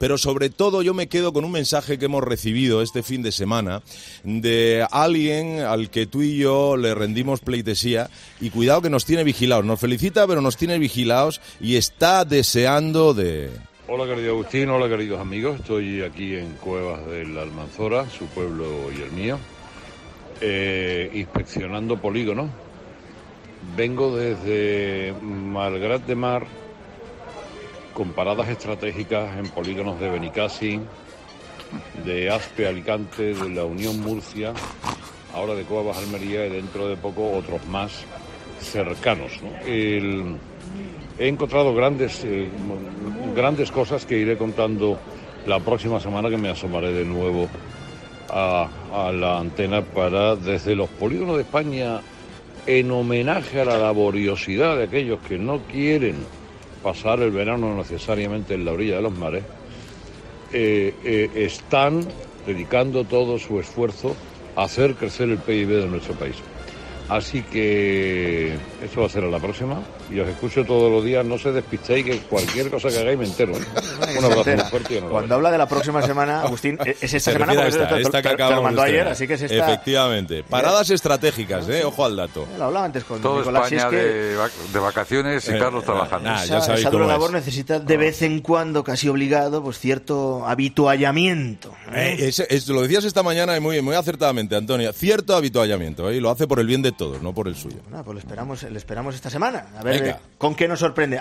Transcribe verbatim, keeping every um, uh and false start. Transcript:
pero sobre todo yo me quedo con un mensaje que hemos recibido este fin de semana de alguien al que tú y yo le rendimos pleitesía, y cuidado que nos tiene vigilados, nos felicita pero nos tiene vigilados y está deseando de... Hola querido Agustín, hola queridos amigos, estoy aquí en Cuevas de la Almanzora, su pueblo y el mío, eh, inspeccionando polígonos. Vengo desde Malgrat de Mar, con paradas estratégicas en polígonos de Benicàssim, de Aspe, Alicante, de la Unión Murcia, ahora de Cuevas, Almería, y dentro de poco otros más cercanos, ¿no? El, he encontrado grandes, eh, grandes cosas que iré contando la próxima semana, que me asomaré de nuevo a, a la antena para, desde los polígonos de España, en homenaje a la laboriosidad de aquellos que no quieren pasar el verano necesariamente en la orilla de los mares, eh, eh, están dedicando todo su esfuerzo a hacer crecer el P I B de nuestro país. Así que esto va a ser a la próxima y os escucho todos los días. No se despistéis, que cualquier cosa que hagáis me entero, ¿eh? Un abrazo muy fuerte y enhorabuena. Cuando habla de la próxima semana, Agustín, es esta semana porque esta, te, esta que te, te lo mandó ayer, tener. Así que es esta... Efectivamente. Paradas estratégicas, ¿eh? Ojo al dato. Lo hablaba antes con Todo Nicolás, España si es que... de, vac- de vacaciones y Eh, Carlos trabajando. nah, esa, ya sabéis esa dura cómo es. labor necesita de vez en cuando, casi obligado, pues cierto habituallamiento, ¿eh? Eh, es, es- lo decías esta mañana y muy, muy acertadamente, Antonio. Cierto habituallamiento, ¿eh? Y lo hace por el bien de todos, no por el suyo. Bueno, pues lo esperamos, lo esperamos esta semana. A ver Venga. eh, con qué nos sorprende.